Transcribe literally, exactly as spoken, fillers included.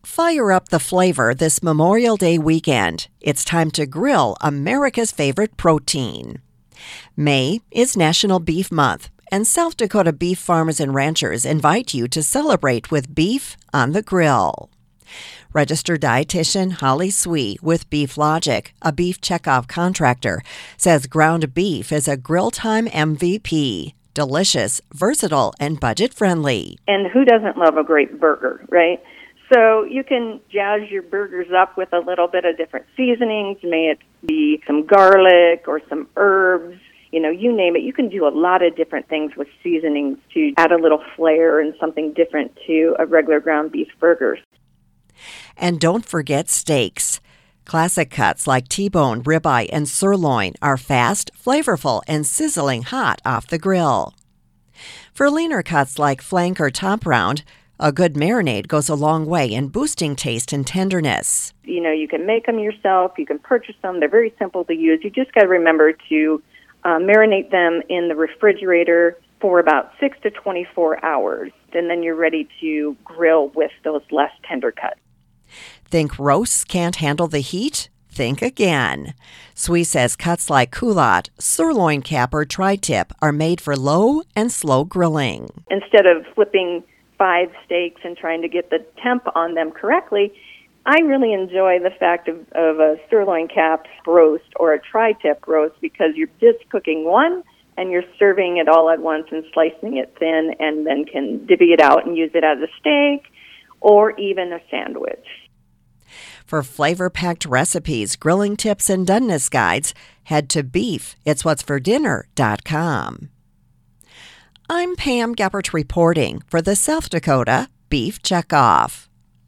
Fire up the flavor this Memorial Day weekend. It's time to grill America's favorite protein. May is National Beef Month, and South Dakota beef farmers and ranchers invite you to celebrate with beef on the grill. Registered dietitian Holly Swee with Beef Logic, a beef checkoff contractor, says ground beef is a grill time M V P. Delicious, versatile, and budget-friendly. And who doesn't love a great burger, right? So you can jazz your burgers up with a little bit of different seasonings. May it be some garlic or some herbs, you know, you name it. You can do a lot of different things with seasonings to add a little flair and something different to a regular ground beef burger. And don't forget steaks. Classic cuts like T-bone, ribeye, and sirloin are fast, flavorful, and sizzling hot off the grill. For leaner cuts like flank or top round, a good marinade goes a long way in boosting taste and tenderness. You know, you can make them yourself. You can purchase them. They're very simple to use. You just got to remember to uh, marinate them in the refrigerator for about six to twenty-four hours. And then you're ready to grill with those less tender cuts. Think roasts can't handle the heat? Think again. Swee says cuts like culotte, sirloin cap, or tri-tip are made for low and slow grilling. Instead of flipping five steaks and trying to get the temp on them correctly, I really enjoy the fact of, of a sirloin cap roast or a tri-tip roast because you're just cooking one and you're serving it all at once and slicing it thin and then can divvy it out and use it as a steak or even a sandwich. For flavor-packed recipes, grilling tips, and doneness guides, head to beef its what's for dinner dot com. I'm Pam Geppert reporting for the South Dakota Beef Checkoff.